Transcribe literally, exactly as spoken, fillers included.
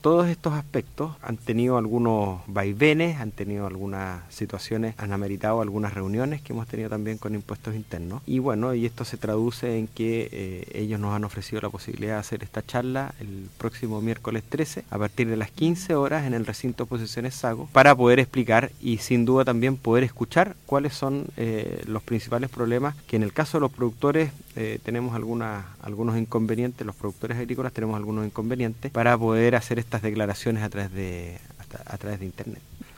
todos estos aspectos han tenido algunos vaivenes, han tenido algunas situaciones, han ameritado algunas reuniones que hemos tenido también con impuestos internos. Y bueno, y esto se traduce en que eh, ellos nos han ofrecido la posibilidad de hacer esta charla el próximo miércoles trece a partir de las quince horas en el recinto de Exposiciones Sago, para poder explicar y sin duda también poder escuchar cuáles son eh, los principales problemas que en el caso de los productores eh, tenemos algunas, algunos inconvenientes, los productores agrícolas tenemos algunos inconvenientes para poder hacer estas declaraciones a través de, a través de internet.